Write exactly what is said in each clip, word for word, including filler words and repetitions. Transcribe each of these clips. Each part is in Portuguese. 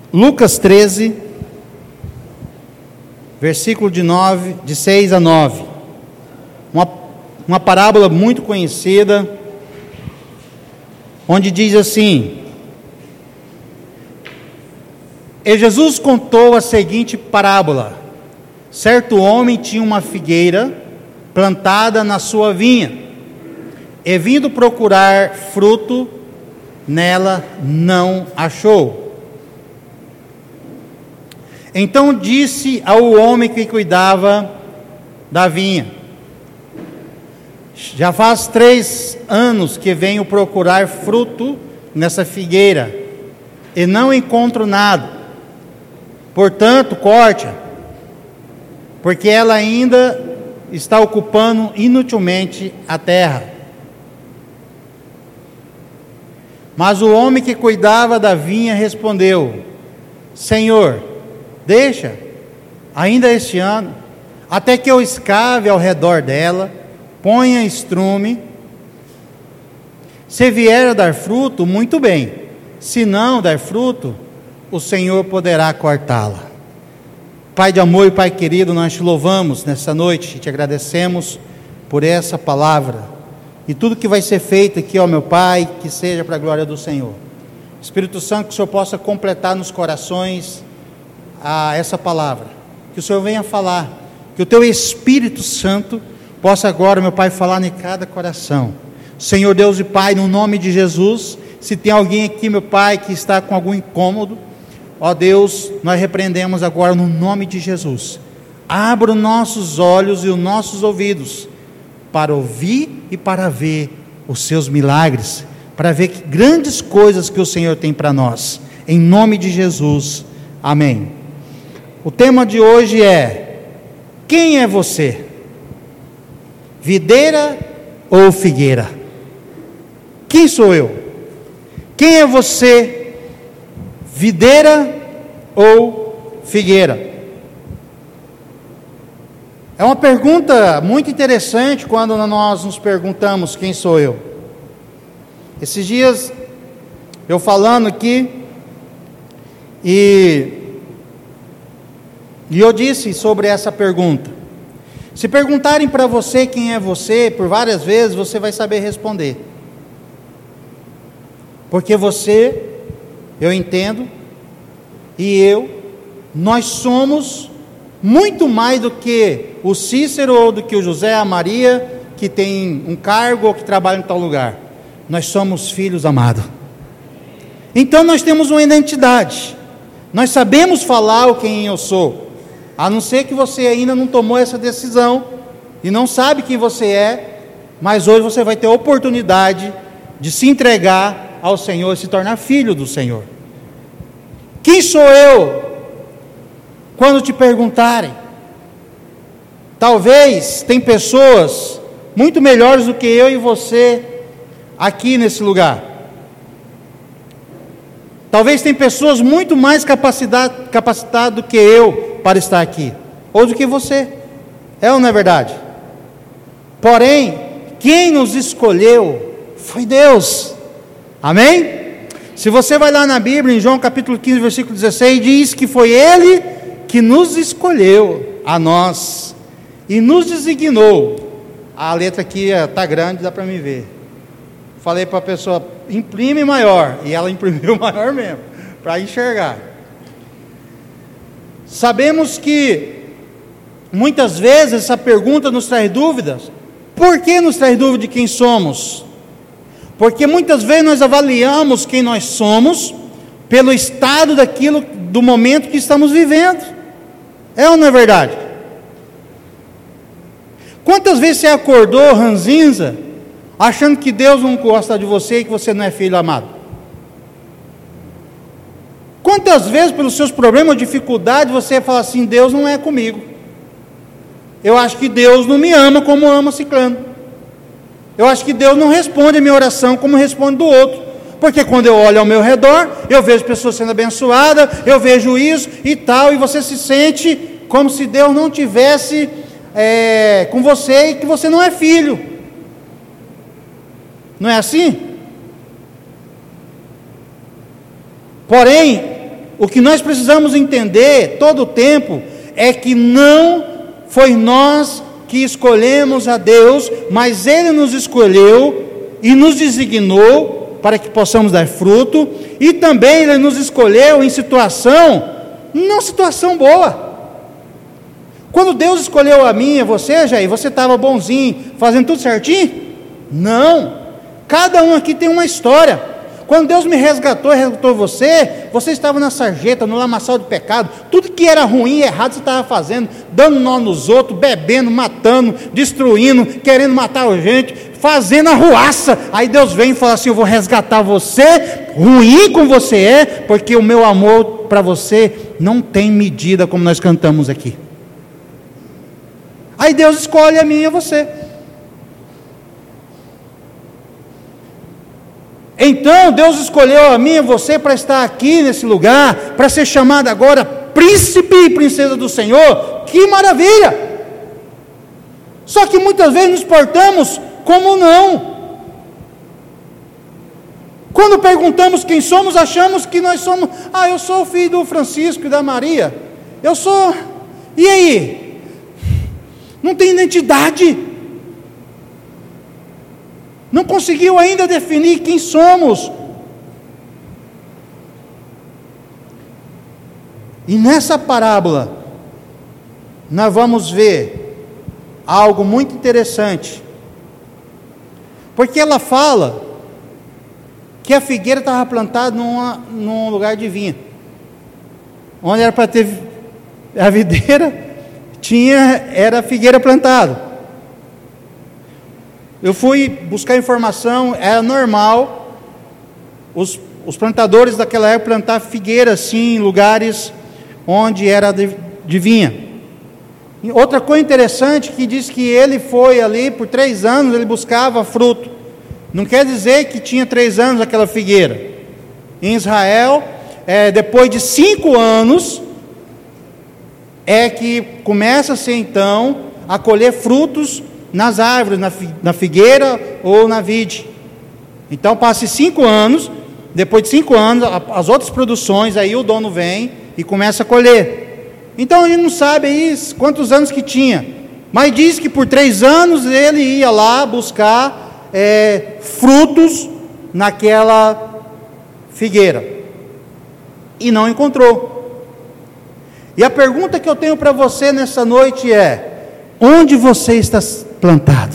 Lucas treze, versículo de, nove, de seis a nove, uma, uma parábola muito conhecida, onde diz assim: e Jesus contou a seguinte parábola: certo homem tinha uma figueira plantada na sua vinha, e vindo procurar fruto nela, não achou. Então disse ao homem que cuidava da vinha: já faz três anos que venho procurar fruto nessa figueira, e não encontro nada. Portanto, corte-a, porque ela ainda está ocupando inutilmente a terra. Mas o homem que cuidava da vinha respondeu: Senhor, deixa, ainda este ano, até que eu escave ao redor dela, ponha estrume. Se vier a dar fruto, muito bem. Se não dar fruto, o Senhor poderá cortá-la. Pai de amor e Pai querido, nós te louvamos nessa noite e te agradecemos por essa palavra. E tudo que vai ser feito aqui, ó meu Pai, que seja para a glória do Senhor. Espírito Santo, que o Senhor possa completar nos corações a essa palavra, que o Senhor venha falar, que o teu Espírito Santo possa agora, meu Pai, falar em cada coração. Senhor Deus e Pai, no nome de Jesus, se tem alguém aqui, meu Pai, que está com algum incômodo, ó Deus, nós repreendemos agora no nome de Jesus. Abra os nossos olhos e os nossos ouvidos para ouvir e para ver os seus milagres, para ver que grandes coisas que o Senhor tem para nós, em nome de Jesus, amém. O tema de hoje é: quem é você? Videira ou figueira? Quem sou eu? Quem é você? Videira ou figueira? É uma pergunta muito interessante quando nós nos perguntamos quem sou eu. Esses dias eu falando aqui e, e eu disse sobre essa pergunta. Se perguntarem para você quem é você, por várias vezes você vai saber responder. Porque você, eu entendo, e eu, nós somos muito mais do que o Cícero ou do que o José, a Maria, que tem um cargo ou que trabalha em tal lugar. Nós somos filhos amados. Então nós temos uma identidade. Nós sabemos falar o quem eu sou. A não ser que você ainda não tomou essa decisão e não sabe quem você é, mas hoje você vai ter a oportunidade de se entregar ao Senhor, se tornar filho do Senhor. Quem sou eu? Quando te perguntarem, talvez tem pessoas muito melhores do que eu e você aqui nesse lugar. Talvez tem pessoas muito mais capacitadas capacitado do que eu para estar aqui, ou do que você. É ou não é verdade? Porém, quem nos escolheu foi Deus. Amém? Se você vai lá na Bíblia, em João capítulo quinze, versículo dezesseis, diz que foi Ele que nos escolheu, a nós, e nos designou. A letra aqui está grande, dá para me ver. Falei para a pessoa, imprime maior, e ela imprimiu maior mesmo, para enxergar. Sabemos que muitas vezes essa pergunta nos traz dúvidas. Por que nos traz dúvida de quem somos? Porque muitas vezes nós avaliamos quem nós somos pelo estado daquilo, do momento que estamos vivendo. É ou não é verdade? Quantas vezes você acordou ranzinza, achando que Deus não gosta de você e que você não é filho amado? Quantas vezes, pelos seus problemas ou dificuldades, você fala assim: Deus não é comigo, eu acho que Deus não me ama como ama ciclano, eu acho que Deus não responde a minha oração como responde do outro, porque quando eu olho ao meu redor, eu vejo pessoas sendo abençoadas, eu vejo isso e tal, e você se sente como se Deus não tivesse é, com você e que você não é filho. Não é assim? Porém, o que nós precisamos entender todo o tempo é que não foi nós que escolhemos a Deus, mas Ele nos escolheu e nos designou para que possamos dar fruto, e também Ele nos escolheu em situação, não situação boa. Quando Deus escolheu a mim e a você, Jair, você estava bonzinho, fazendo tudo certinho? Não, cada um aqui tem uma história. Quando Deus me resgatou, resgatou você, você estava na sarjeta, no lamaçal de pecado, tudo que era ruim e errado você estava fazendo, dando nó nos outros, bebendo, matando, destruindo, querendo matar a gente, fazendo arruaça. Aí Deus vem e fala assim: eu vou resgatar você, ruim como você é, porque o meu amor para você não tem medida, como nós cantamos aqui. Aí Deus escolhe a mim e a você. Então Deus escolheu a mim e você para estar aqui nesse lugar, para ser chamado agora príncipe e princesa do Senhor. Que maravilha! Só que muitas vezes nos portamos como não. Quando perguntamos quem somos, achamos que nós somos: ah, eu sou o filho do Francisco e da Maria, eu sou, e aí? Não tem identidade, não conseguiu ainda definir quem somos. E nessa parábola nós vamos ver algo muito interessante, porque ela fala que a figueira estava plantada numa, num lugar de vinha, onde era para ter a videira, tinha, era a figueira plantada. Eu fui buscar informação, era normal os, os plantadores daquela época plantar figueira assim, em lugares onde era de, de vinha. E outra coisa interessante, que diz que ele foi ali por três anos, ele buscava fruto. Não quer dizer que tinha três anos aquela figueira. Em Israel, é, depois de cinco anos, é que começa-se então a colher frutos nas árvores, na, na figueira ou na vide. Então passa cinco anos, depois de cinco anos, as outras produções, aí o dono vem e começa a colher. Então a gente não sabe aí quantos anos que tinha, mas diz que por três anos ele ia lá buscar é, frutos naquela figueira, e não encontrou. E a pergunta que eu tenho para você nessa noite é: onde você está plantado?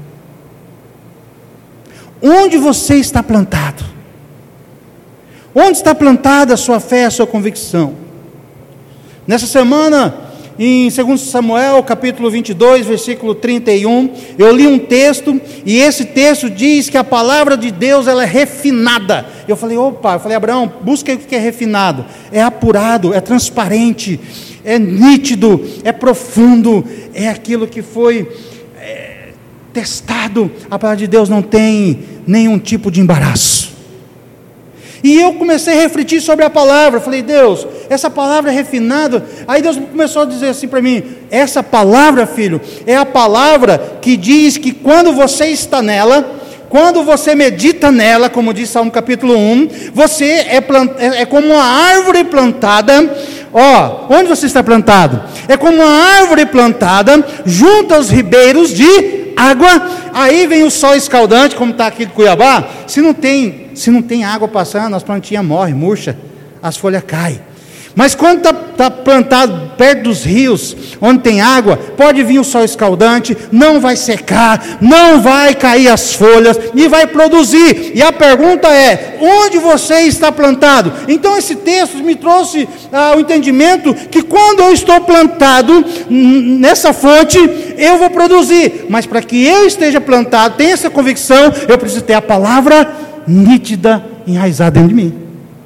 Onde você está plantado? Onde está plantada a sua fé, a sua convicção? Nessa semana, em segundo Samuel, capítulo vinte e dois, versículo trinta e um, eu li um texto, e esse texto diz que a palavra de Deus, ela é refinada. Eu falei: opa, eu falei: Abraão, busca aí o que é refinado. É apurado, é transparente, é nítido, é profundo, é aquilo que foi é, testado. A palavra de Deus não tem nenhum tipo de embaraço. E eu comecei a refletir sobre a palavra. Falei: Deus, essa palavra é refinada. Aí Deus começou a dizer assim para mim: essa palavra, filho, é a palavra que diz que quando você está nela, quando você medita nela, como diz Salmo capítulo um, você é, plant... é como uma árvore plantada. Ó, onde você está plantado? É como uma árvore plantada junto aos ribeiros de água. Aí vem o sol escaldante, como está aqui de Cuiabá. Se não tem, se não tem água passando, as plantinhas morrem, murcha, as folhas caem. Mas quando está tá plantado perto dos rios, onde tem água, pode vir o sol escaldante, não vai secar, não vai cair as folhas, e vai produzir. E a pergunta é: onde você está plantado? Então esse texto me trouxe ah, o entendimento que quando eu estou plantado nessa fonte, eu vou produzir. Mas para que eu esteja plantado, tenha essa convicção, eu preciso ter a palavra nítida, enraizada dentro de mim.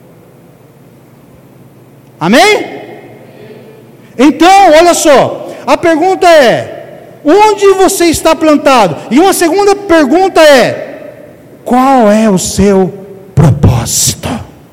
Amém? Então, olha só, a pergunta é: onde você está plantado? E uma segunda pergunta é: qual é o seu propósito?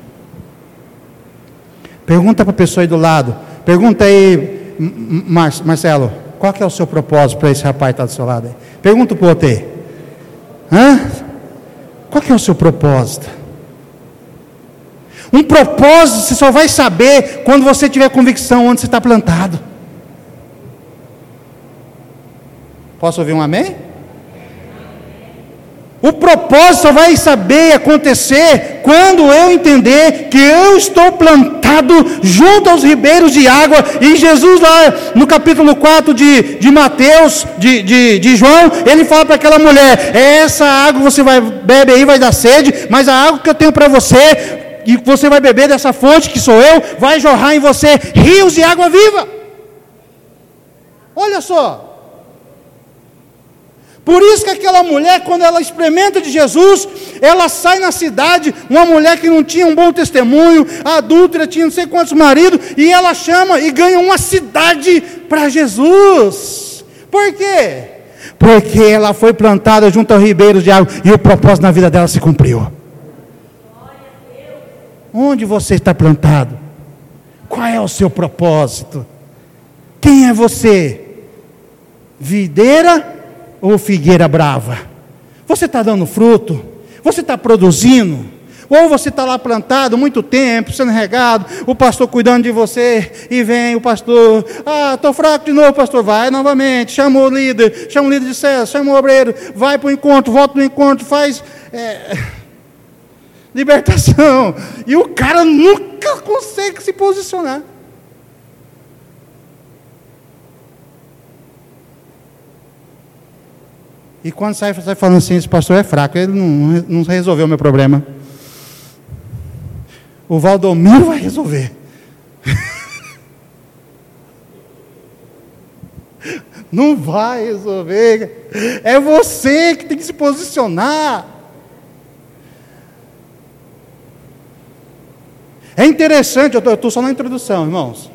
Pergunta para a pessoa aí do lado. Pergunta aí, Mar Marcelo, qual que é o seu propósito para esse rapaz que está do seu lado aí? Pergunta para o outro aí. Hã? Qual que é o seu propósito? Um propósito você só vai saber quando você tiver convicção onde você está plantado. Posso ouvir um amém? O propósito só vai saber acontecer quando eu entender que eu estou plantado junto aos ribeiros de água. E Jesus lá no capítulo quatro de, de Mateus, de, de, de João, ele fala para aquela mulher: essa água você vai beber aí, vai dar sede, mas a água que eu tenho para você, e você vai beber dessa fonte que sou eu, vai jorrar em você rios de água viva. Olha só. Por isso que aquela mulher, quando ela experimenta de Jesus, ela sai na cidade, uma mulher que não tinha um bom testemunho, adúltera, tinha não sei quantos maridos, e ela chama e ganha uma cidade para Jesus. Por quê? Porque ela foi plantada junto aos ribeiros de água, e o propósito na vida dela se cumpriu. Onde você está plantado? Qual é o seu propósito? Quem é você? Videira ou figueira brava? Você está dando fruto? Você está produzindo? Ou você está lá plantado muito tempo, sendo regado, o pastor cuidando de você, e vem o pastor: ah, estou fraco de novo, pastor. Vai novamente, chama o líder, chama o líder de célula, chama o obreiro, vai para o encontro, volta para o encontro, faz é, libertação, e o cara nunca consegue se posicionar. E quando sai, sai falando assim: esse pastor é fraco, ele não, não resolveu o meu problema. O Valdomiro vai resolver. Não vai resolver. É você que tem que se posicionar. É interessante, eu estou só na introdução, irmãos.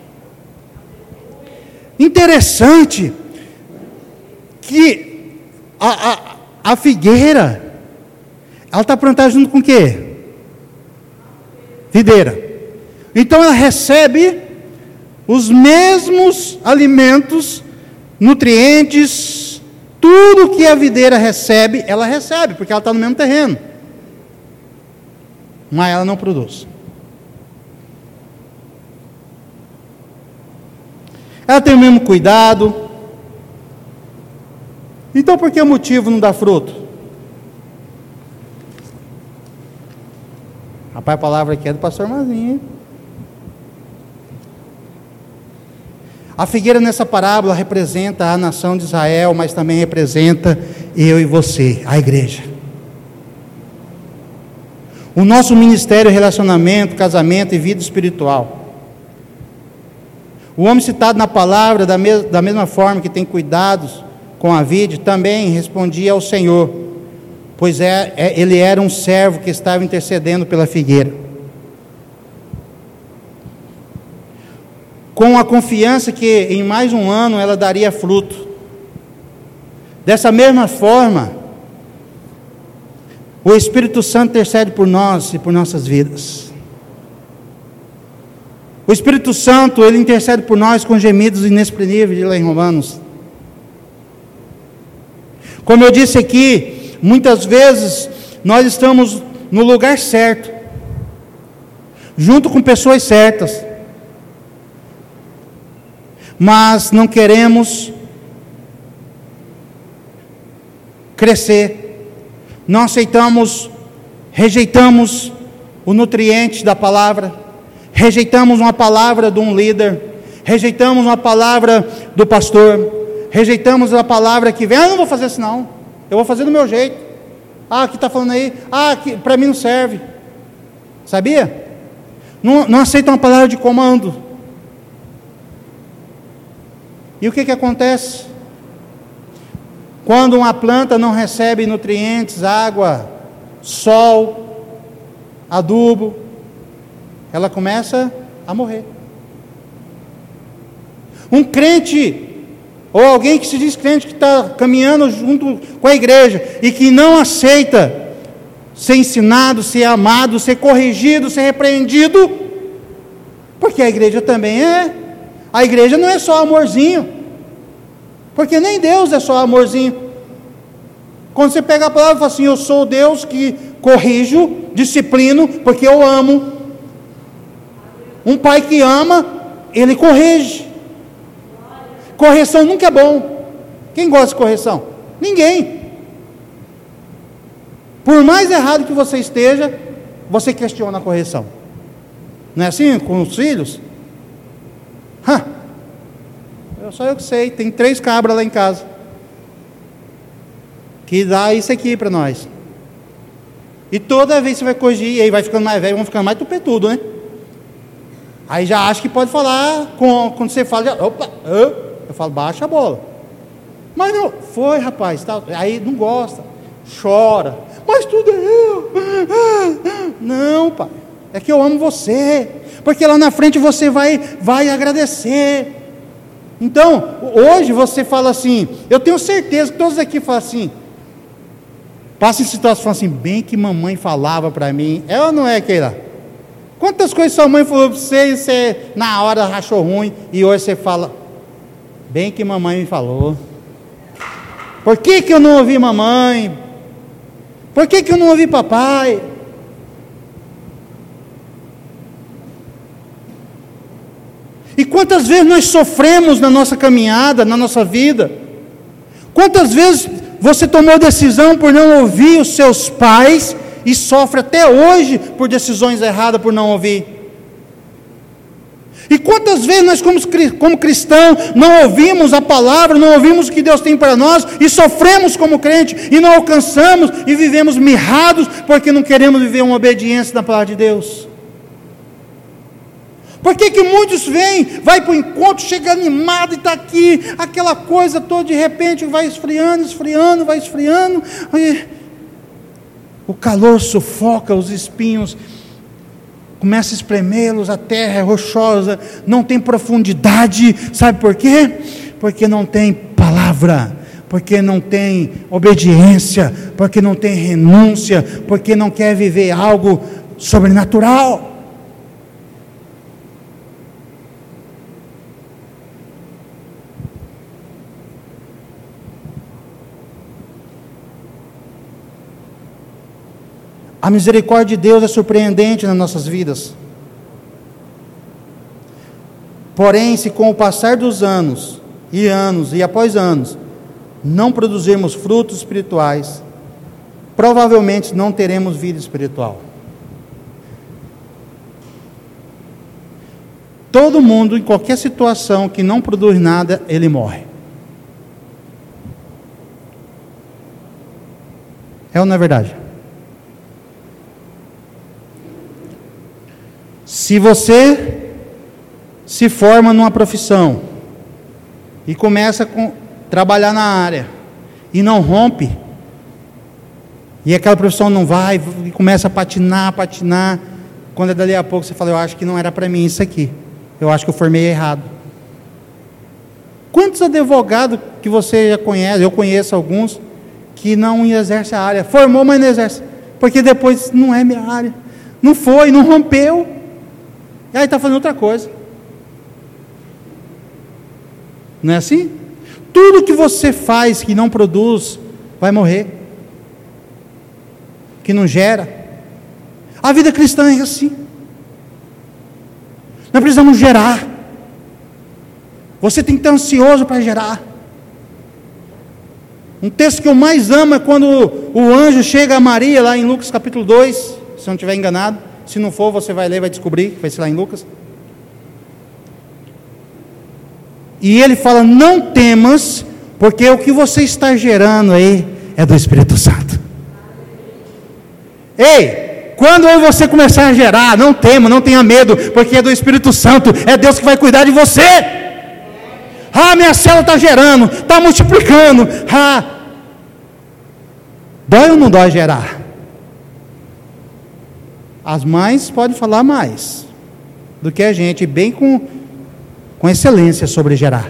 Interessante que A, a, a figueira, ela está plantada junto com o quê? Videira. Então ela recebe os mesmos alimentos, nutrientes, tudo que a videira recebe, ela recebe, porque ela está no mesmo terreno. Mas ela não produz. Ela tem o mesmo cuidado. Então, por que o motivo não dá fruto? Rapaz, a palavra aqui é do pastor Mazinho, hein? A figueira nessa parábola representa a nação de Israel, mas também representa eu e você, a igreja. O nosso ministério, relacionamento, casamento e vida espiritual. O homem citado na palavra, da, mes- da mesma forma que tem cuidados com a vide, também respondia ao Senhor, pois é, é, ele era um servo que estava intercedendo pela figueira. Com a confiança que em mais um ano ela daria fruto. Dessa mesma forma, o Espírito Santo intercede por nós e por nossas vidas. O Espírito Santo, ele intercede por nós com gemidos inexprimíveis, diz lá em Romanos. Como eu disse aqui, muitas vezes nós estamos no lugar certo, junto com pessoas certas, mas não queremos crescer, não aceitamos, rejeitamos o nutriente da palavra, rejeitamos uma palavra de um líder, rejeitamos uma palavra do pastor, rejeitamos a palavra que vem: ah, eu não vou fazer isso não, eu vou fazer do meu jeito. Ah, que está falando aí, ah, para mim não serve. Sabia? Não, não aceita uma palavra de comando. E o que que acontece? Quando uma planta não recebe nutrientes, água, sol, adubo, ela começa a morrer. Um crente, ou alguém que se diz crente, que está caminhando junto com a igreja, e que não aceita ser ensinado, ser amado, ser corrigido, ser repreendido, porque a igreja também é, a igreja não é só amorzinho, porque nem Deus é só amorzinho. Quando você pega a palavra e fala assim: eu sou o Deus que corrijo, disciplino, porque eu amo. Um pai que ama, ele corrige. Correção nunca é bom. Quem gosta de correção? Ninguém. Por mais errado que você esteja, você questiona a correção. Não é assim com os filhos? Hã? Só eu que sei, tem três cabras lá em casa que dá isso aqui para nós. E toda vez você vai corrigir, e aí vai ficando mais velho, vão ficando mais tupetudo, né? Aí já acha que pode falar, com, quando você fala, já, opa, eu falo, baixa a bola. Mas não, foi rapaz, tá, aí não gosta, chora, mas tudo é eu. Não, pai, é que eu amo você, porque lá na frente você vai, vai agradecer. Então, hoje você fala assim, eu tenho certeza que todos aqui falam assim, passa em situação assim, bem que mamãe falava para mim, é ou não é, Keila? Quantas coisas sua mãe falou para você e você na hora achou ruim, e hoje você fala, bem que mamãe me falou. Por que que eu não ouvi mamãe? Por que que eu não ouvi papai? E quantas vezes nós sofremos na nossa caminhada, na nossa vida? Quantas vezes você tomou decisão por não ouvir os seus pais e sofre até hoje por decisões erradas por não ouvir? E quantas vezes nós como, como cristãos não ouvimos a palavra, não ouvimos o que Deus tem para nós e sofremos como crente e não alcançamos e vivemos mirrados porque não queremos viver uma obediência na palavra de Deus? Por que que muitos vêm, vai para o encontro, chega animado e está aqui, aquela coisa toda, de repente vai esfriando, esfriando, vai esfriando, aí, o calor sufoca os espinhos, começa a espremê-los, a terra é rochosa, não tem profundidade, sabe por quê? Porque não tem palavra, porque não tem obediência, porque não tem renúncia, porque não quer viver algo sobrenatural. A misericórdia de Deus é surpreendente nas nossas vidas. Porém, se com o passar dos anos, e anos, e após anos, não produzirmos frutos espirituais, provavelmente não teremos vida espiritual. Todo mundo, em qualquer situação que não produz nada, ele morre. É ou não é verdade? Se você se forma numa profissão e começa a trabalhar na área e não rompe, e aquela profissão não vai, e começa a patinar, patinar, quando é dali a pouco você fala, eu acho que não era para mim isso aqui, eu acho que eu formei errado. Quantos advogados que você já conhece, eu conheço alguns, que não exercem a área, formou, mas não exerce, porque depois não é minha área, não foi, não rompeu, e aí está fazendo outra coisa. Não é assim? Tudo que você faz que não produz, vai morrer. Que não gera. A vida cristã é assim. Nós precisamos gerar. Você tem que estar ansioso para gerar. Um texto que eu mais amo é quando o anjo chega a Maria, lá em Lucas capítulo dois, se eu não estiver enganado. Se não for, você vai ler, vai descobrir, vai ser lá em Lucas. E ele fala, não temas, porque o que você está gerando aí é do Espírito Santo. Ei, quando eu e você começar a gerar, não tema, não tenha medo, porque é do Espírito Santo, é Deus que vai cuidar de você. Ah, minha célula está gerando, está multiplicando. Ah, dói ou não dói gerar? As mães podem falar mais do que a gente, bem com, com excelência sobre gerar.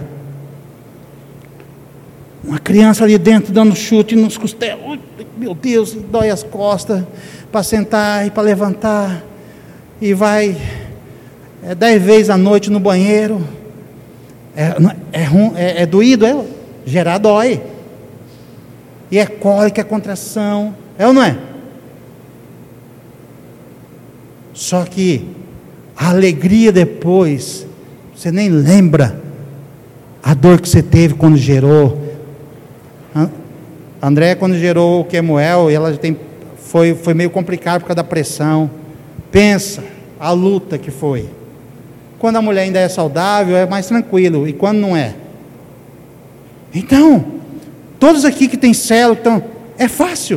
Uma criança ali dentro dando chute nos costelos, meu Deus, dói as costas, para sentar e para levantar, e vai é, dez vezes à noite no banheiro, é, é, é, é doído, é? Gerar dói, e é cólica, é contração, é ou não é? Só que a alegria depois, você nem lembra a dor que você teve quando gerou. A Andréia, quando gerou o Kemuel, ela tem, foi, foi meio complicado por causa da pressão. Pensa a luta que foi. Quando a mulher ainda é saudável, é mais tranquilo, e quando não é? Então, todos aqui que tem célula, então, é fácil.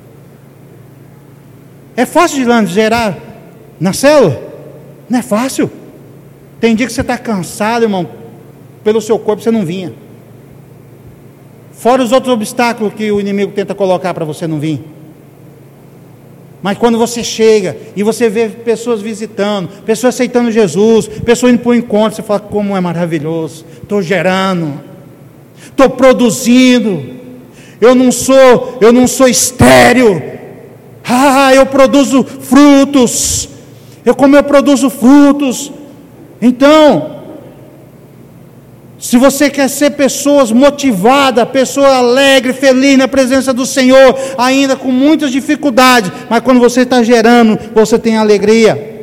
É fácil de gerar na célula? Não é fácil. Tem dia que você está cansado, irmão, pelo seu corpo você não vinha. Fora os outros obstáculos que o inimigo tenta colocar para você não vir. Mas quando você chega e você vê pessoas visitando, pessoas aceitando Jesus, pessoas indo para o encontro, você fala, como é maravilhoso, estou gerando, estou produzindo, eu não sou, eu não sou estéril, ah, eu produzo frutos, eu como eu produzo frutos. Então, se você quer ser pessoas motivadas, pessoa alegre, feliz na presença do Senhor, ainda com muitas dificuldades, mas quando você está gerando, você tem alegria.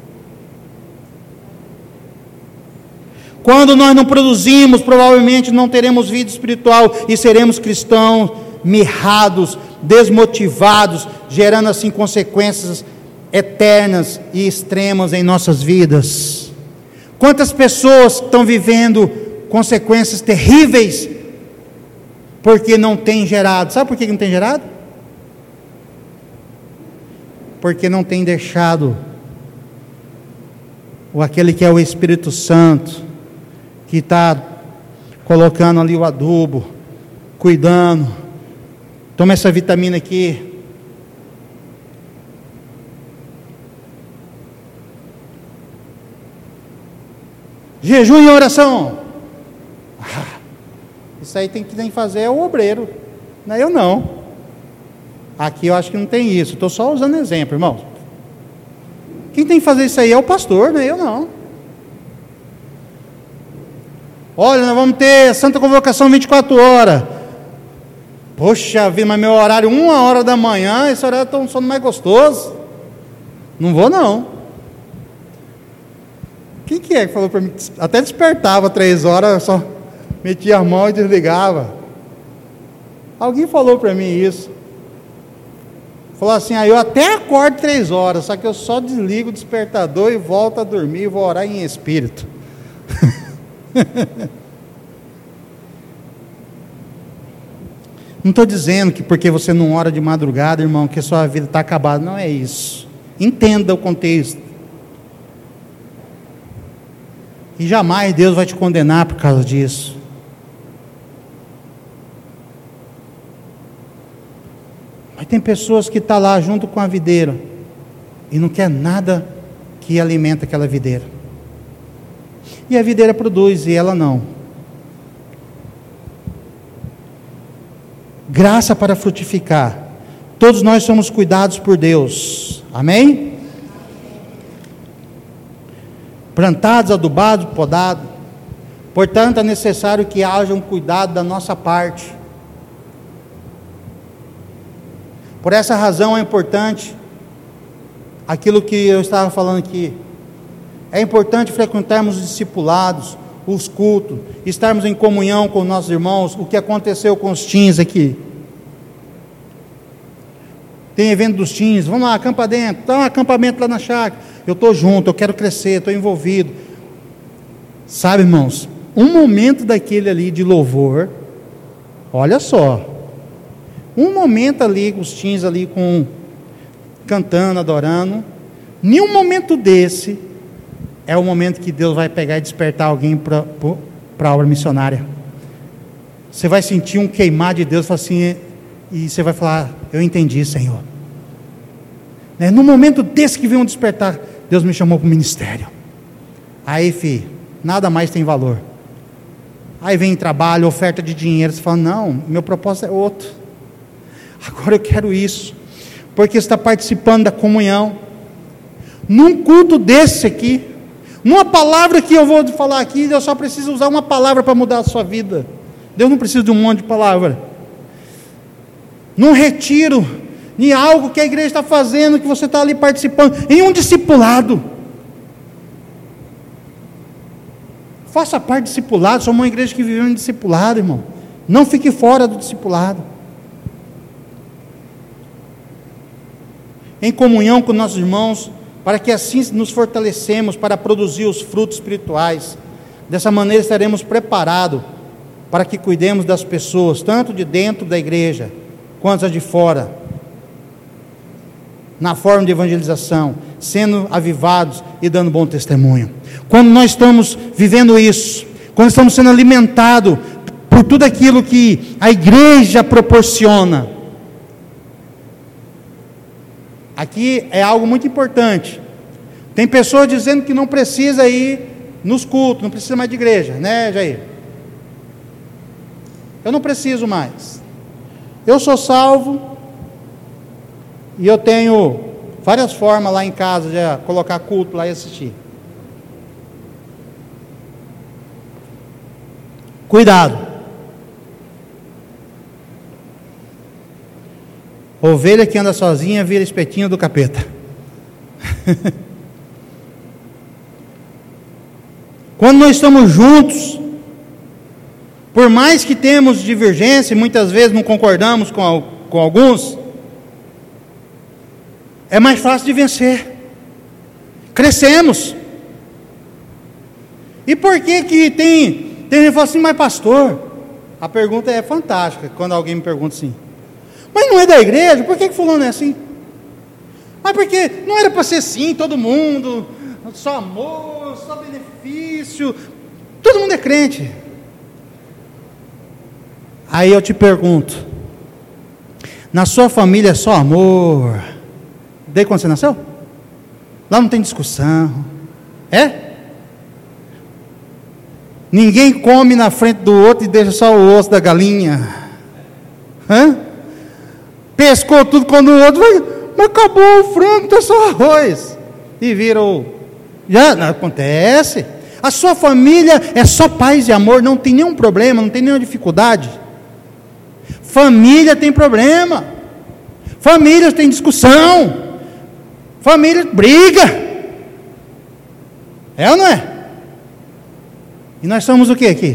Quando nós não produzimos, provavelmente não teremos vida espiritual e seremos cristãos mirrados, desmotivados, gerando assim consequências eternas e extremas em nossas vidas. Quantas pessoas estão vivendo consequências terríveis porque não tem gerado? Sabe por que não tem gerado? Porque não tem deixado o aquele que é o Espírito Santo, que está colocando ali o adubo, cuidando. Toma essa vitamina aqui. Jejum e oração. Ah, isso aí tem que tem que fazer é o obreiro, não é eu não. Aqui eu acho que não tem isso, estou só usando exemplo, irmãos. Quem tem que fazer isso aí é o pastor, não é eu não. Olha, nós vamos ter Santa Convocação vinte e quatro horas. Poxa vida, mas meu horário uma hora da manhã, esse horário está um sono mais gostoso. Não vou não. Quem que é que falou para mim? Até despertava três horas, só metia a mão e desligava. Alguém falou para mim isso. Falou assim, ah, eu até acordo três horas, só que eu só desligo o despertador e volto a dormir e vou orar em espírito. Não estou dizendo que porque você não ora de madrugada, irmão, que a sua vida está acabada. Não é isso. Entenda o contexto. E jamais Deus vai te condenar por causa disso. Mas tem pessoas que estão lá junto com a videira e não quer nada que alimenta aquela videira. E a videira produz e ela não. Graça para frutificar. Todos nós somos cuidados por Deus. Amém? Plantados, adubados, podados. Portanto, é necessário que haja um cuidado da nossa parte. Por essa razão é importante aquilo que eu estava falando aqui. É importante frequentarmos os discipulados, os cultos, estarmos em comunhão com nossos irmãos. O que aconteceu com os teens aqui? Tem evento dos teens, vamos lá, acampa dentro, dá um acampamento lá na chácara. Eu estou junto, eu quero crescer, estou envolvido. Sabe, irmãos, um momento daquele ali de louvor, olha só, um momento ali, os teens ali com, cantando, adorando, nenhum momento desse é o momento que Deus vai pegar e despertar alguém para a obra missionária. Você vai sentir um queimar de Deus, assim, e você vai falar, eu entendi, Senhor. Né? No momento desse que vem um despertar, Deus me chamou para o ministério. Aí, filho, nada mais tem valor. Aí vem trabalho, oferta de dinheiro, você fala, não, meu propósito é outro. Agora eu quero isso, porque você está participando da comunhão. Num culto desse aqui, numa palavra que eu vou falar aqui, Deus só precisa usar uma palavra para mudar a sua vida. Deus não precisa de um monte de palavra. Num retiro, em algo que a igreja está fazendo, que você está ali participando, em um discipulado. Faça parte do discipulado. Somos uma igreja que vive em discipulado, irmão. Não fique fora do discipulado. Em comunhão com nossos irmãos, para que assim nos fortalecemos para produzir os frutos espirituais. Dessa maneira estaremos preparados para que cuidemos das pessoas, tanto de dentro da igreja, quanto as de fora, na forma de evangelização, sendo avivados e dando bom testemunho. Quando nós estamos vivendo isso, quando estamos sendo alimentados por tudo aquilo que a igreja proporciona, aqui é algo muito importante. Tem pessoas dizendo que não precisa ir nos cultos, não precisa mais de igreja, né, Jair? Eu não preciso mais. Eu sou salvo e eu tenho várias formas lá em casa de colocar culto lá e assistir. Cuidado. Ovelha que anda sozinha vira espetinho do capeta. Quando nós estamos juntos, por mais que temos divergência, muitas vezes não concordamos com, com alguns, é mais fácil de vencer. Crescemos. E por que que tem, tem gente que fala assim, mas pastor, a pergunta é fantástica, quando alguém me pergunta assim, mas não é da igreja, por que que fulano é assim? Mas porque não era para ser assim, todo mundo, só amor, só benefício, todo mundo é crente. Aí eu te pergunto, na sua família é só amor, desde quando você nasceu? Lá não tem discussão, é? Ninguém come na frente do outro e deixa só o osso da galinha, hã? Pescou tudo quando o outro vai, mas acabou o frango, tem só arroz, e vira o, já não acontece. A sua família é só paz e amor, não tem nenhum problema, não tem nenhuma dificuldade. Família tem problema, famílias tem discussão, família briga, é ou não é? E nós somos o que aqui?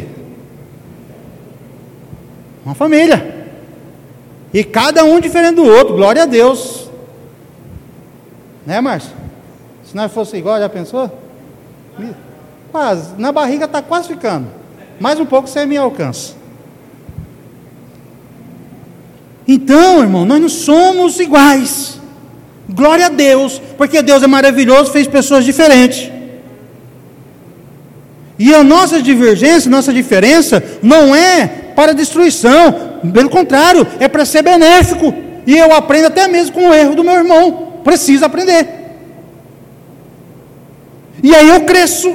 Uma família, e cada um diferente do outro, glória a Deus, né, Márcio? Se nós fosse igual, já pensou? Quase, na barriga está quase ficando, mais um pouco você me alcança. Então, irmão, nós não somos iguais, glória a Deus, porque Deus é maravilhoso, fez pessoas diferentes, e a nossa divergência, nossa diferença, não é para destruição, pelo contrário, é para ser benéfico, e eu aprendo até mesmo com o erro do meu irmão, preciso aprender, e aí eu cresço.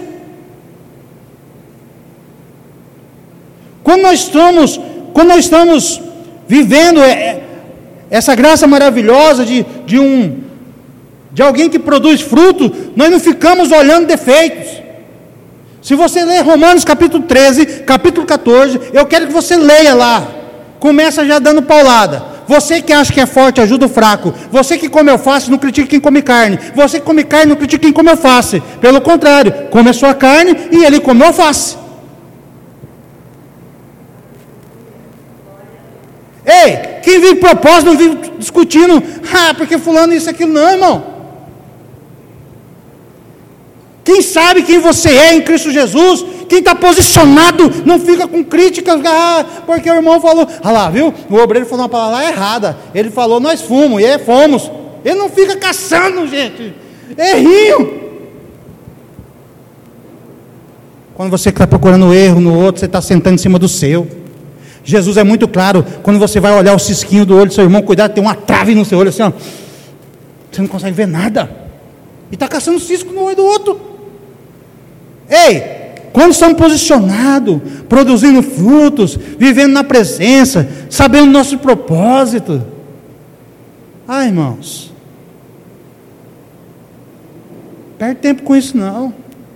Quando nós estamos, quando nós estamos vivendo essa graça maravilhosa de, de, um, de alguém que produz fruto, nós não ficamos olhando defeitos. Se você ler Romanos capítulo treze, capítulo catorze, eu quero que você leia lá, começa já dando paulada. Você que acha que é forte, ajuda o fraco. Você que come alface, não critica quem come carne. Você que come carne, não critica quem come alface. Pelo contrário, come a sua carne e ele come alface. Ei, quem vive propósito não vive discutindo, ah, porque fulano isso, aquilo, não, irmão. Quem sabe quem você é em Cristo Jesus, quem está posicionado, não fica com críticas, ah, porque o irmão falou, ah lá, viu, o obreiro falou uma palavra errada, ele falou, nós fomos, e é, fomos, ele não fica caçando, gente, errinho. Quando você está procurando erro no outro, você está sentando em cima do seu. Jesus é muito claro, quando você vai olhar o cisquinho do olho do seu irmão, cuidado, tem uma trave no seu olho, assim, ó, você não consegue ver nada, e está caçando cisco no olho do outro. Ei, quando estamos posicionados, produzindo frutos, vivendo na presença, sabendo o nosso propósito, ah, irmãos, perde tempo com isso não.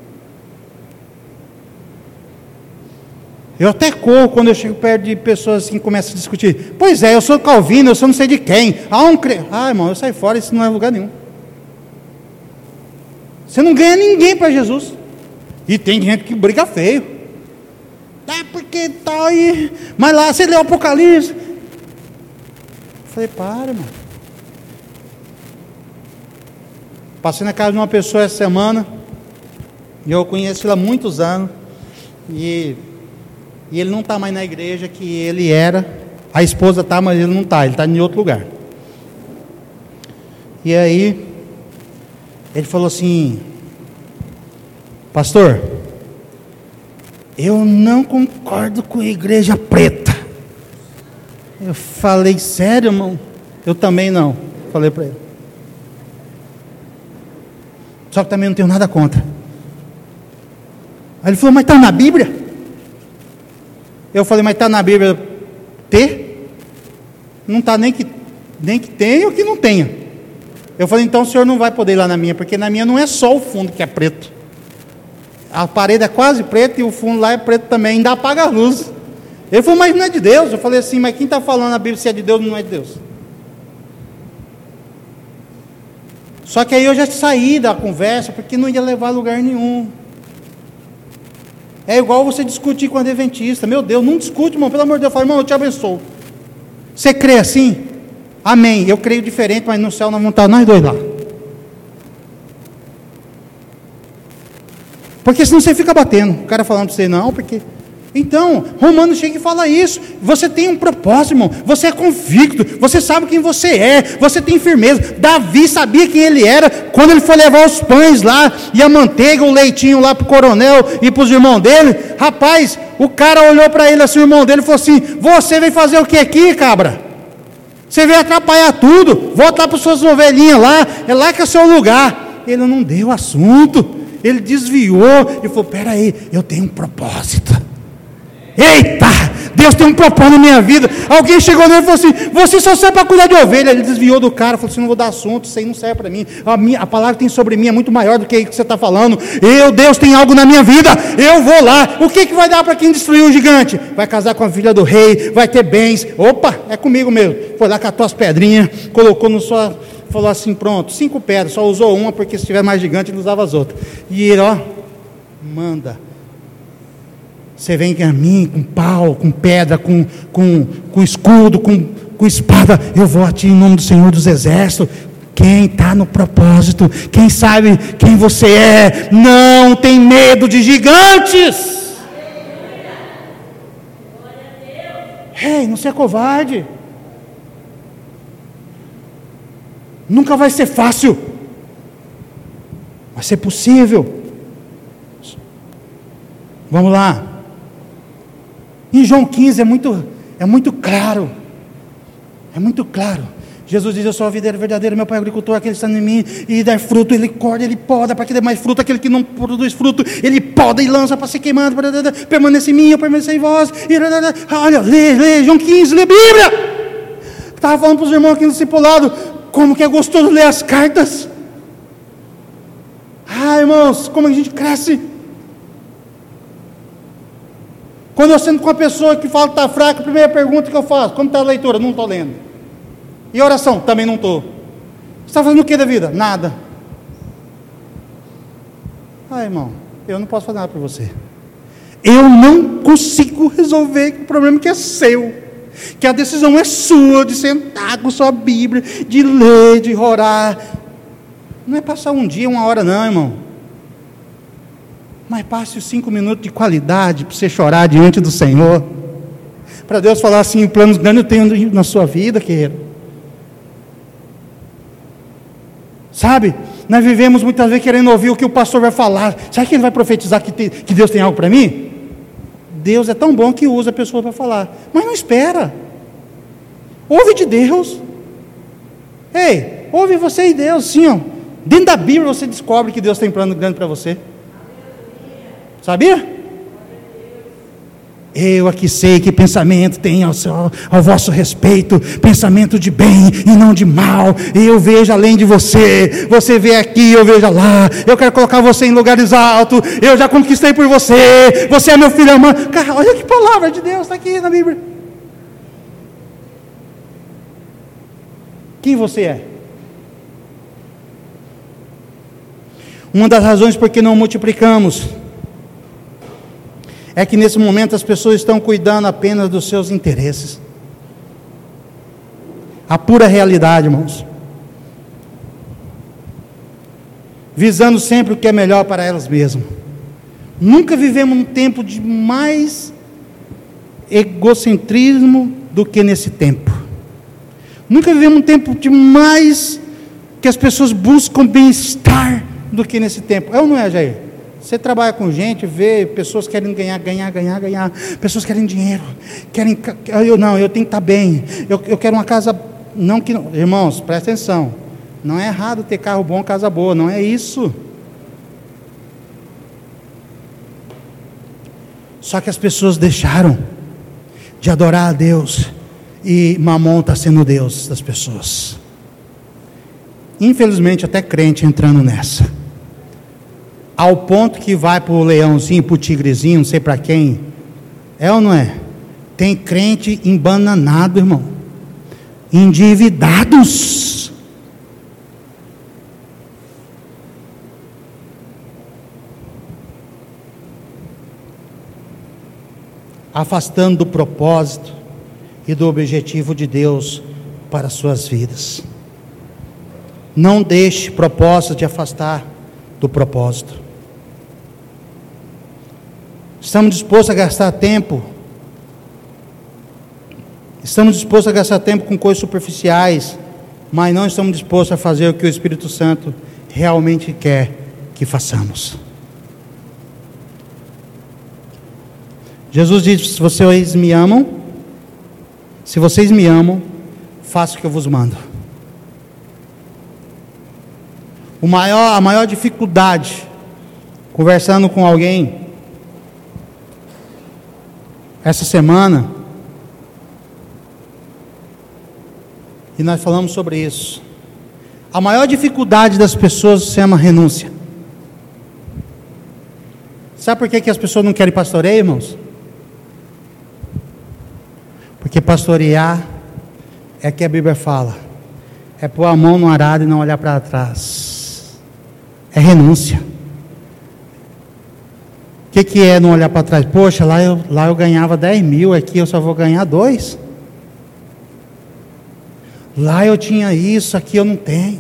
Eu até corro quando eu chego perto de pessoas assim que começam a discutir. Pois é, eu sou calvino, eu sou não sei de quem. Ah, um cre... ah irmão, eu saio fora, isso não é lugar nenhum. Você não ganha ninguém para Jesus. E tem gente que briga feio. é porque tal aí, mas lá você leu o Apocalipse. Eu falei, para, irmão. Passei na casa de uma pessoa essa semana, e eu conheço ele há muitos anos, e, e ele não está mais na igreja que ele era, a esposa está, mas ele não está, ele está em outro lugar. E aí, ele falou assim, pastor, eu não concordo com a igreja preta. Eu falei, sério, irmão? Eu também não, falei para ele. Só que também não tenho nada contra. Aí ele falou, mas está na Bíblia? Eu falei, mas está na Bíblia ter? Não está nem que, nem que tenha ou que não tenha. Eu falei, então o senhor não vai poder ir lá na minha, porque na minha não é só o fundo que é preto. A parede é quase preta e o fundo lá é preto também, ainda apaga a luz. Ele falou, mas não é de Deus. Eu falei assim, mas quem está falando na Bíblia se é de Deus ou não é de Deus? Só que aí eu já saí da conversa, porque não ia levar a lugar nenhum. É igual você discutir com a adventista. Meu Deus, não discute, irmão, pelo amor de Deus. Eu falo, irmão, eu te abençoo. Você crê assim? Amém. Eu creio diferente, mas no céu nós vamos estar nós dois lá. Porque senão você fica batendo. O cara falando para você, não, porque... Então, Romanos chega e fala isso. Você tem um propósito, irmão. Você é convicto. Você sabe quem você é. Você tem firmeza. Davi sabia quem ele era. Quando ele foi levar os pães lá, e a manteiga, o leitinho lá para o coronel e para os irmãos dele. Rapaz, o cara olhou para ele assim, o irmão dele, e falou assim, você veio fazer o que aqui, cabra? Você veio atrapalhar tudo. Volta lá para suas ovelhinhas lá. É lá que é o seu lugar. Ele não deu assunto. Ele desviou. E falou, peraí, eu tenho um propósito. Eita, Deus tem um propósito na minha vida. Alguém chegou nele e falou assim, você só serve para cuidar de ovelha. Ele desviou do cara, falou assim, não vou dar assunto, isso aí não serve para mim. A, minha, a palavra que tem sobre mim é muito maior do que o que você está falando. Eu, Deus tem algo na minha vida, eu vou lá. O que, que vai dar para quem destruiu o gigante? Vai casar com a filha do rei, vai ter bens. Opa, é comigo mesmo. Foi lá, catou as pedrinhas, colocou no sua... Falou assim, pronto, cinco pedras, só usou uma, porque se tiver mais gigante ele usava as outras. E ele, ó, manda. Você vem a mim com pau, com pedra, com, com, com escudo, com, com espada. Eu vou a ti em nome do Senhor dos Exércitos. Quem está no propósito, quem sabe quem você é, não tem medo de gigantes. Ei, hey, não seja covarde. Nunca vai ser fácil. Vai ser possível. Vamos lá. Em João quinze é muito, é muito claro, é muito claro, Jesus diz, eu sou a videira verdadeira, meu pai é agricultor, aquele que está em mim, e dá fruto, ele corta, ele poda, para que dê mais fruto, aquele que não produz fruto, ele poda e lança para ser queimado, permanece em mim, eu permaneço em vós, e, olha, lê, lê, João quinze, lê Bíblia, estava falando para os irmãos aqui no discipulado, como que é gostoso ler as cartas, ah irmãos, como a gente cresce. Quando eu sento com uma pessoa que fala que está fraca, a primeira pergunta que eu faço, como está a leitura? Não estou lendo. E oração? Também não estou. Você está fazendo o que da vida? Nada. Ah, irmão, eu não posso fazer nada por você. Eu não consigo resolver o problema que é seu. Que a decisão é sua, de sentar com sua Bíblia, de ler, de orar. Não é passar um dia, uma hora não, irmão. Mas passe os cinco minutos de qualidade para você chorar diante do Senhor. Para Deus falar assim, planos grandes eu tenho na sua vida, querido. Sabe? Nós vivemos muitas vezes querendo ouvir o que o pastor vai falar. Será que ele vai profetizar que, te, que Deus tem algo para mim? Deus é tão bom que usa a pessoa para falar. Mas não espera. Ouve de Deus. Ei, ouve você e Deus, sim, ó. Dentro da Bíblia você descobre que Deus tem plano grande para você. Sabia? Eu aqui sei que pensamento tem ao, seu, ao vosso respeito, pensamento de bem e não de mal. Eu vejo além de você, você vê aqui, eu vejo lá. Eu quero colocar você em lugares altos. Eu já conquistei por você. Você é meu filho amado. Cara, olha que palavra de Deus está aqui na Bíblia. Quem você é? Uma das razões por que não multiplicamos é que nesse momento as pessoas estão cuidando apenas dos seus interesses. A pura realidade, irmãos. Visando sempre o que é melhor para elas mesmas. Nunca vivemos um tempo de mais egocentrismo do que nesse tempo. Nunca vivemos um tempo de mais que as pessoas buscam bem-estar do que nesse tempo. É ou não é, Jair? Você trabalha com gente, vê pessoas querem ganhar, ganhar, ganhar, ganhar. Pessoas querem dinheiro. Querem, eu não, eu tenho que estar bem. Eu, eu quero uma casa, não que, irmãos, presta atenção. Não é errado ter carro bom, casa boa, não é isso. Só que as pessoas deixaram de adorar a Deus e Mamon está sendo Deus das pessoas. Infelizmente até crente entrando nessa, ao ponto que vai para o leãozinho, para o tigrezinho, não sei para quem, é ou não é? Tem crente embananado, irmão, endividados, afastando do propósito e do objetivo de Deus para as suas vidas. Não deixe propósito de afastar do propósito. Estamos dispostos a gastar tempo, estamos dispostos a gastar tempo com coisas superficiais, mas não estamos dispostos a fazer o que o Espírito Santo realmente quer que façamos. Jesus diz: se vocês me amam, se vocês me amam, façam o que eu vos mando. O maior, a maior dificuldade, conversando com alguém essa semana, e nós falamos sobre isso, a maior dificuldade das pessoas se chama renúncia. Sabe por que, que as pessoas não querem pastorear, irmãos? Porque pastorear é que a Bíblia fala, é pôr a mão no arado e não olhar para trás, é renúncia. O que, que é não olhar para trás? Poxa, lá eu, lá eu ganhava dez mil, aqui eu só vou ganhar dois. Lá eu tinha isso, aqui eu não tenho.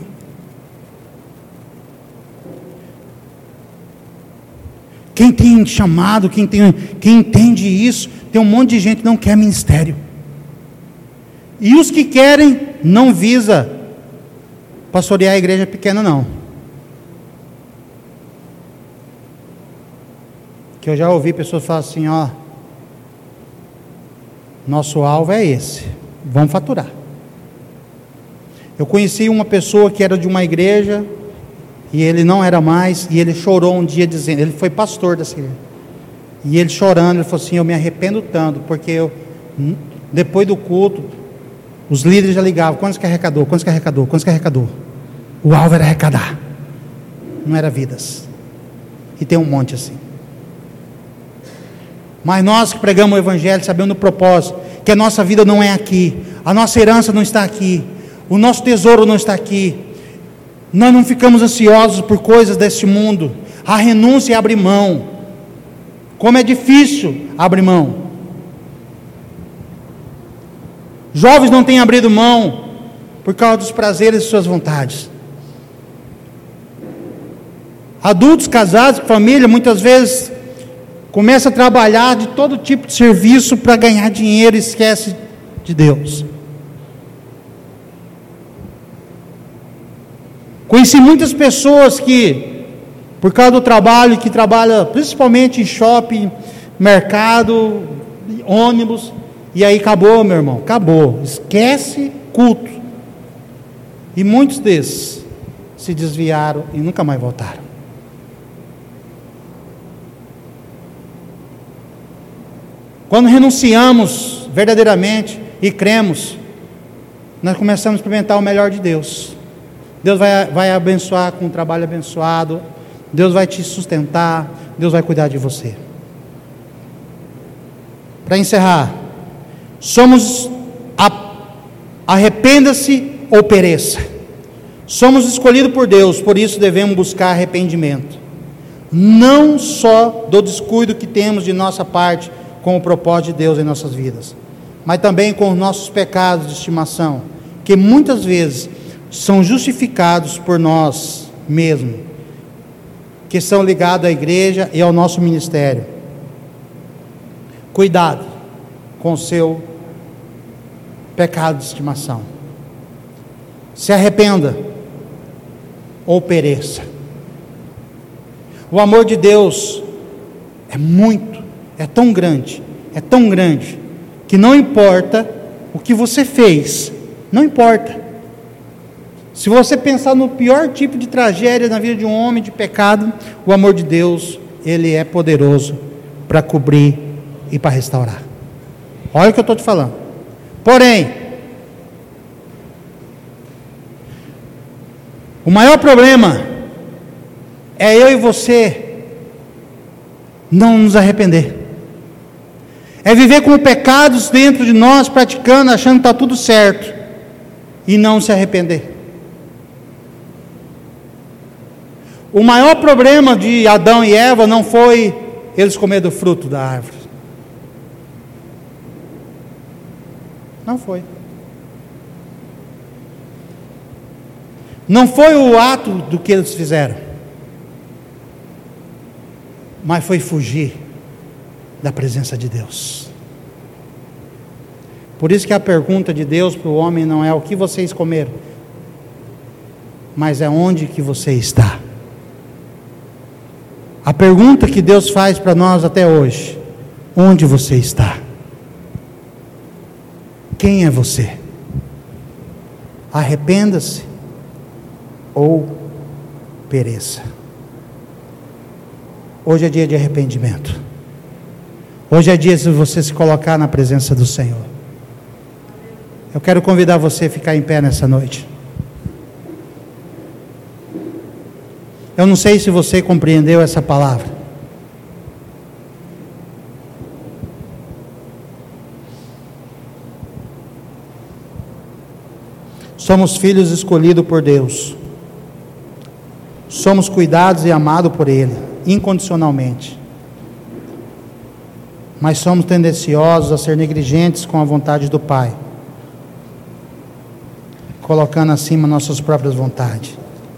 Quem tem chamado, quem, tem, quem entende isso, tem um monte de gente que não quer ministério. E os que querem, não visa pastorear a igreja pequena, não. Que eu já ouvi pessoas falar assim, ó, nosso alvo é esse, vamos faturar. Eu conheci uma pessoa que era de uma igreja, e ele não era mais, e ele chorou um dia dizendo, ele foi pastor dessa igreja, e ele chorando, ele falou assim, eu me arrependo tanto, porque eu, depois do culto, os líderes já ligavam, quantos que arrecadou, quantos que arrecadou, quantos que arrecadou, o alvo era arrecadar, não era vidas, e tem um monte assim. Mas nós que pregamos o Evangelho, sabendo o propósito, que a nossa vida não é aqui, a nossa herança não está aqui, o nosso tesouro não está aqui, nós não ficamos ansiosos por coisas deste mundo, a renúncia é abrir mão, como é difícil abrir mão. Jovens não têm abrido mão, por causa dos prazeres de suas vontades. Adultos casados, família, muitas vezes, começa a trabalhar de todo tipo de serviço para ganhar dinheiro e esquece de Deus. Conheci muitas pessoas que, por causa do trabalho, que trabalham principalmente em shopping, mercado, ônibus, e aí acabou, meu irmão, acabou, esquece culto. E muitos desses se desviaram e nunca mais voltaram. Quando renunciamos verdadeiramente e cremos, nós começamos a experimentar o melhor de Deus. Deus vai, vai abençoar com um trabalho abençoado, Deus vai te sustentar, Deus vai cuidar de você. Para encerrar, somos, a, arrependa-se ou pereça. Somos escolhidos por Deus, por isso devemos buscar arrependimento. não só do descuido que temos de nossa parte com o propósito de Deus em nossas vidas, mas também com os nossos pecados de estimação, que muitas vezes são justificados por nós mesmos, que são ligados à igreja e ao nosso ministério. Cuidado com o seu pecado de estimação. Se arrependa ou pereça. O amor de Deus é muito, é tão grande, é tão grande, que não importa o que você fez, não importa. Se você pensar no pior tipo de tragédia na vida de um homem de pecado, o amor de Deus, ele é poderoso para cobrir e para restaurar. Olha o que eu estou te falando. Porém, o maior problema é eu e você não nos arrepender. É viver com pecados dentro de nós, praticando, achando que está tudo certo, e não se arrepender. O maior problema de Adão e Eva não foi eles comer do fruto da árvore. Não foi. Não foi o ato do que eles fizeram, mas foi fugir da presença de Deus. Por isso que a pergunta de Deus para o homem não é o que vocês comeram, mas é onde que você está. A pergunta que Deus faz para nós até hoje: onde você está? Quem é você? Arrependa-se ou pereça. Hoje é dia de arrependimento. Hoje é dia de você se colocar na presença do Senhor. Eu quero convidar você a ficar em pé nessa noite. Eu não sei se você compreendeu essa palavra. Somos filhos escolhidos por Deus. Somos cuidados e amados por Ele, incondicionalmente. Mas somos tendenciosos a ser negligentes com a vontade do Pai, colocando acima nossas próprias vontades.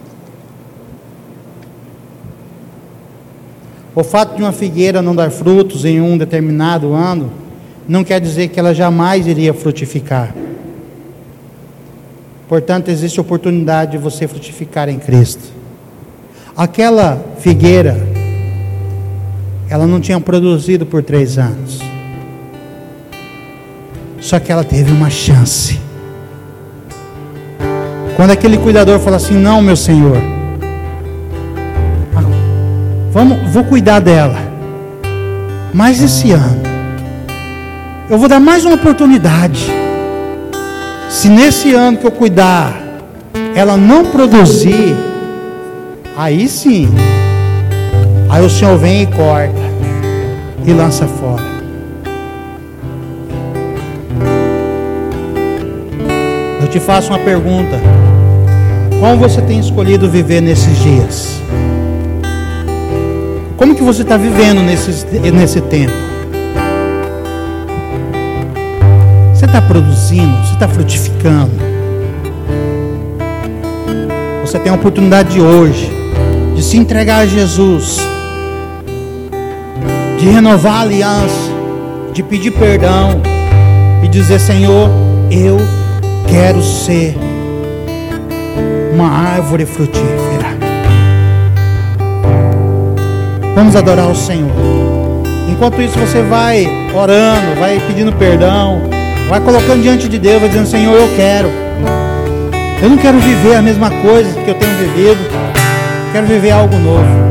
O fato de uma figueira não dar frutos em um determinado ano, não quer dizer que ela jamais iria frutificar. Portanto, existe oportunidade de você frutificar em Cristo. Aquela figueira, ela não tinha produzido por três anos. Só que ela teve uma chance. Quando aquele cuidador falou assim: não, meu senhor, vamos, vou cuidar dela, mas esse ano eu vou dar mais uma oportunidade. Se nesse ano que eu cuidar ela não produzir, aí sim, aí o Senhor vem e corta e lança fora. Eu te faço uma pergunta: como você tem escolhido viver nesses dias? Como que você está vivendo nesse, nesse tempo? Você está produzindo? Você está frutificando? Você tem a oportunidade de hoje de se entregar a Jesus, de renovar a aliança, de pedir perdão e dizer: Senhor, eu quero ser uma árvore frutífera. Vamos adorar o Senhor. Enquanto isso, você vai orando, vai pedindo perdão, vai colocando diante de Deus, vai dizendo: Senhor, eu quero. Eu não quero viver a mesma coisa que eu tenho vivido. Eu quero viver algo novo.